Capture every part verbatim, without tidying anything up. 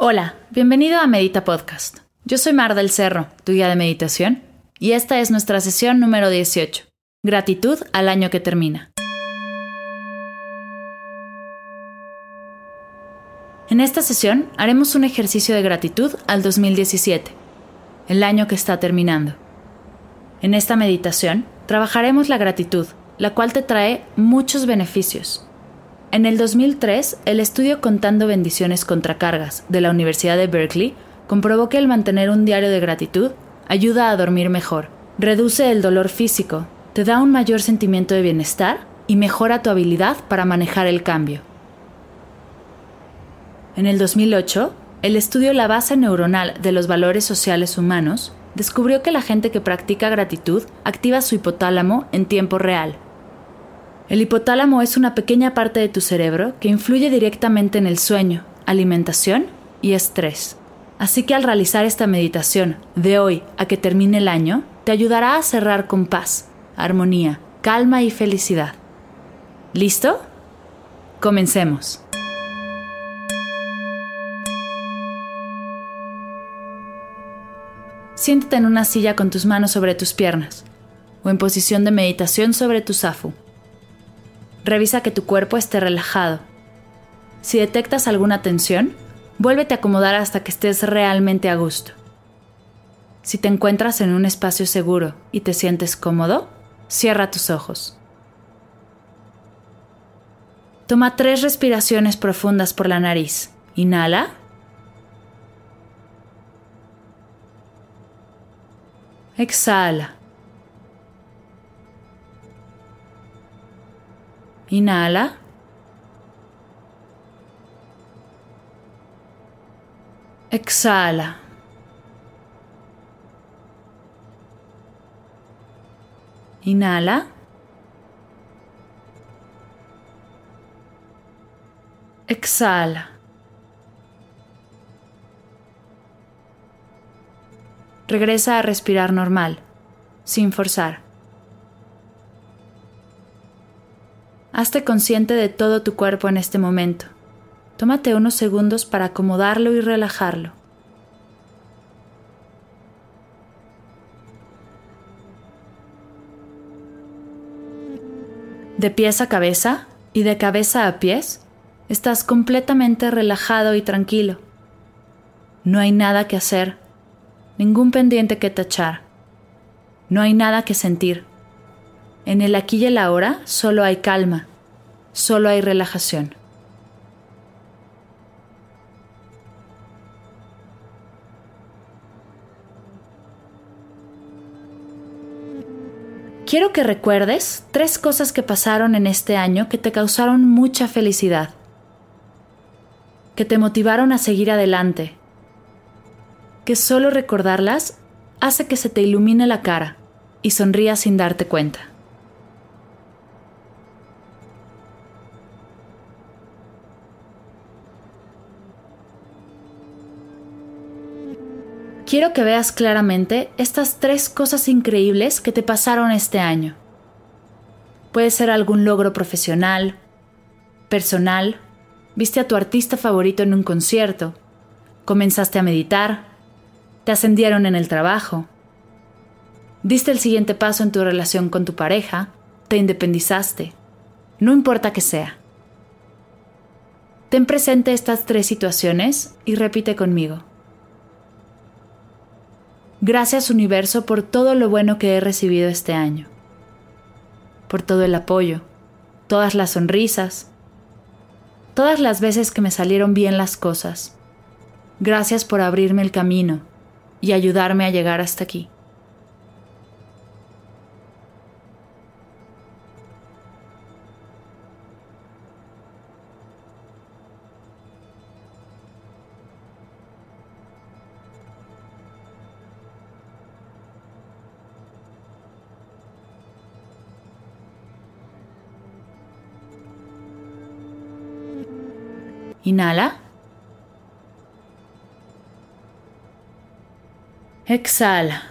Hola, bienvenido a Medita Podcast. Yo soy Mar del Cerro, tu guía de meditación, y esta es nuestra sesión número dieciocho, Gratitud al año que termina. En esta sesión haremos un ejercicio de gratitud al dos mil diecisiete, el año que está terminando. En esta meditación trabajaremos la gratitud, la cual te trae muchos beneficios. En el dos mil tres, el estudio Contando bendiciones contra cargas de la Universidad de Berkeley comprobó que el mantener un diario de gratitud ayuda a dormir mejor, reduce el dolor físico, te da un mayor sentimiento de bienestar y mejora tu habilidad para manejar el cambio. En el dos mil ocho, el estudio La base neuronal de los valores sociales humanos descubrió que la gente que practica gratitud activa su hipotálamo en tiempo real. El hipotálamo es una pequeña parte de tu cerebro que influye directamente en el sueño, alimentación y estrés. Así que al realizar esta meditación de hoy a que termine el año, te ayudará a cerrar con paz, armonía, calma y felicidad. ¿Listo? Comencemos. Siéntate en una silla con tus manos sobre tus piernas o en posición de meditación sobre tu zafu. Revisa que tu cuerpo esté relajado. Si detectas alguna tensión, vuélvete a acomodar hasta que estés realmente a gusto. Si te encuentras en un espacio seguro y te sientes cómodo, cierra tus ojos. Toma tres respiraciones profundas por la nariz. Inhala. Exhala. Inhala. Exhala. Inhala. Exhala. Regresa a respirar normal, sin forzar. Hazte consciente de todo tu cuerpo en este momento. Tómate unos segundos para acomodarlo y relajarlo. De pies a cabeza y de cabeza a pies, estás completamente relajado y tranquilo. No hay nada que hacer, ningún pendiente que tachar. No hay nada que sentir. En el aquí y el ahora solo hay calma, solo hay relajación. Quiero que recuerdes tres cosas que pasaron en este año que te causaron mucha felicidad, que te motivaron a seguir adelante, que solo recordarlas hace que se te ilumine la cara y sonrías sin darte cuenta. Quiero que veas claramente estas tres cosas increíbles que te pasaron este año. Puede ser algún logro profesional, personal, viste a tu artista favorito en un concierto, comenzaste a meditar, te ascendieron en el trabajo, diste el siguiente paso en tu relación con tu pareja, te independizaste, no importa que sea. Ten presente estas tres situaciones y repite conmigo. Gracias, universo, por todo lo bueno que he recibido este año. Por todo el apoyo, todas las sonrisas, todas las veces que me salieron bien las cosas. Gracias por abrirme el camino y ayudarme a llegar hasta aquí. Inhala. Exhala.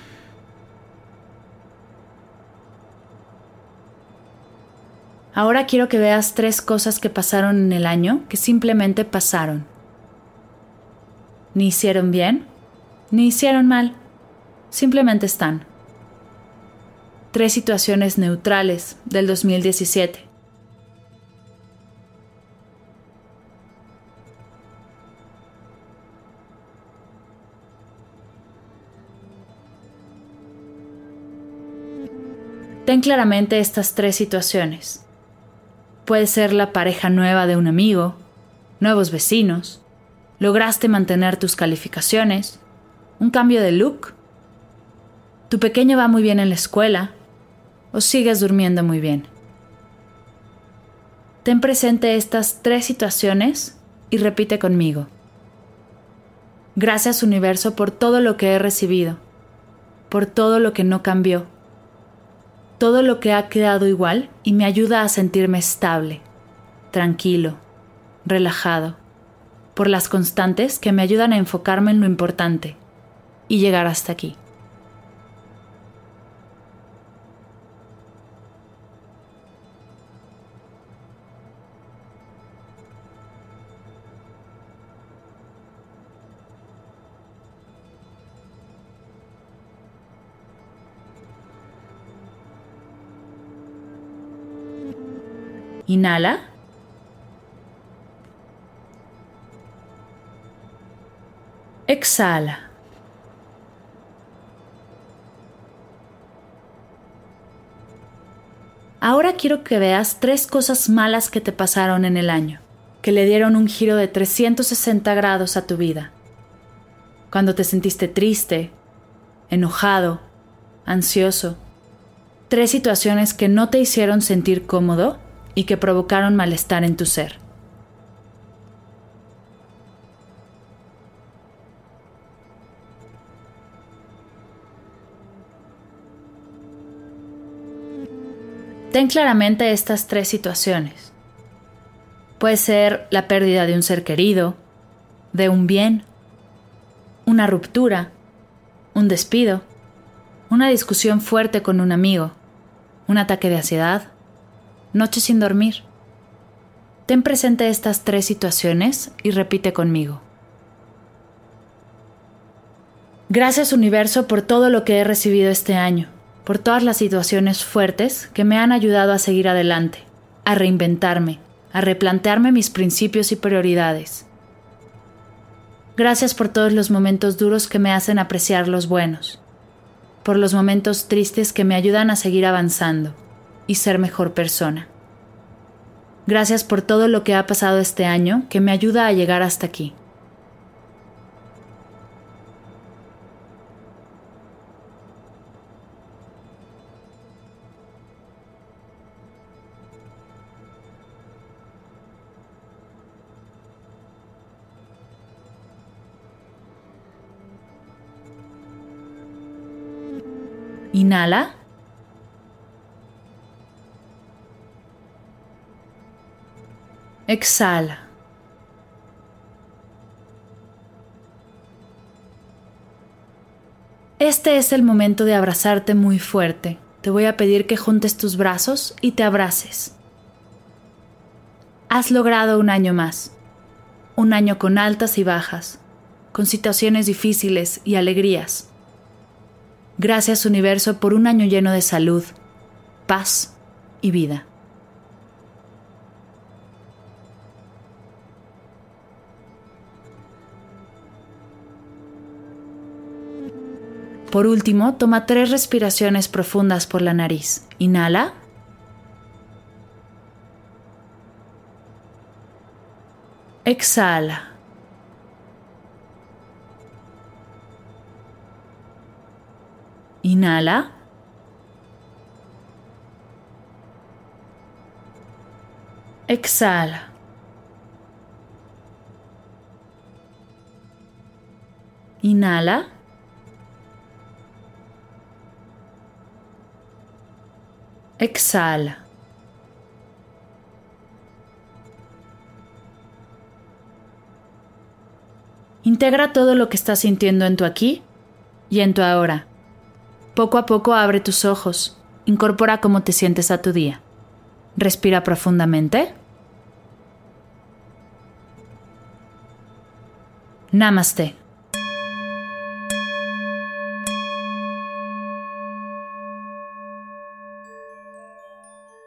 Ahora quiero que veas tres cosas que pasaron en el año que simplemente pasaron. Ni hicieron bien, ni hicieron mal. Simplemente están. Tres situaciones neutrales del dos mil diecisiete. Ten claramente estas tres situaciones. Puede ser la pareja nueva de un amigo, nuevos vecinos, lograste mantener tus calificaciones, un cambio de look, tu pequeño va muy bien en la escuela o sigues durmiendo muy bien. Ten presente estas tres situaciones y repite conmigo. Gracias, universo, por todo lo que he recibido, por todo lo que no cambió, todo lo que ha quedado igual y me ayuda a sentirme estable, tranquilo, relajado, por las constantes que me ayudan a enfocarme en lo importante y llegar hasta aquí. Inhala. Exhala. Ahora quiero que veas tres cosas malas que te pasaron en el año, que le dieron un giro de trescientos sesenta grados a tu vida. Cuando te sentiste triste, enojado, ansioso. Tres situaciones que no te hicieron sentir cómodo y que provocaron malestar en tu ser. Ten claramente estas tres situaciones. Puede ser la pérdida de un ser querido, de un bien, una ruptura, un despido, una discusión fuerte con un amigo, un ataque de ansiedad, noche sin dormir. Ten presente estas tres situaciones y repite conmigo. Gracias, universo, por todo lo que he recibido este año, por todas las situaciones fuertes que me han ayudado a seguir adelante, a reinventarme, a replantearme mis principios y prioridades. Gracias por todos los momentos duros que me hacen apreciar los buenos, por los momentos tristes que me ayudan a seguir avanzando y ser mejor persona. Gracias por todo lo que ha pasado este año que me ayuda a llegar hasta aquí. Inhala. Exhala. Este es el momento de abrazarte muy fuerte. Te voy a pedir que juntes tus brazos y te abraces. Has logrado un año más. Un año con altas y bajas, con situaciones difíciles y alegrías. Gracias, universo, por un año lleno de salud, paz y vida. Por último, toma tres respiraciones profundas por la nariz. Inhala. Exhala. Inhala. Exhala. Inhala. Exhala. Integra todo lo que estás sintiendo en tu aquí y en tu ahora. Poco a poco abre tus ojos. Incorpora cómo te sientes a tu día. Respira profundamente. Namaste.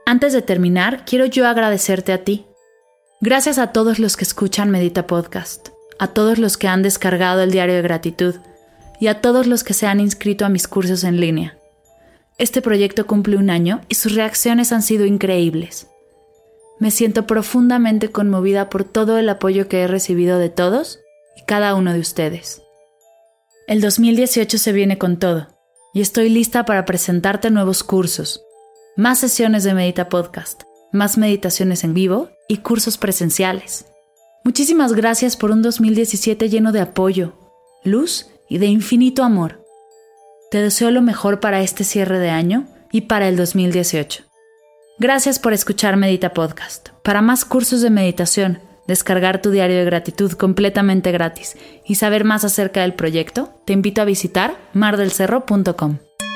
Antes de terminar, quiero yo agradecerte a ti. Gracias a todos los que escuchan Medita Podcast, a todos los que han descargado el diario de gratitud y a todos los que se han inscrito a mis cursos en línea. Este proyecto cumple un año y sus reacciones han sido increíbles. Me siento profundamente conmovida por todo el apoyo que he recibido de todos y cada uno de ustedes. El dos mil dieciocho se viene con todo y estoy lista para presentarte nuevos cursos, más sesiones de Medita Podcast, más meditaciones en vivo y cursos presenciales. Muchísimas gracias por un dos mil diecisiete lleno de apoyo, luz y de infinito amor. Te deseo lo mejor para este cierre de año y para el dos mil dieciocho. Gracias por escuchar Medita Podcast. Para más cursos de meditación, descargar tu diario de gratitud completamente gratis y saber más acerca del proyecto, te invito a visitar mar del cerro punto com.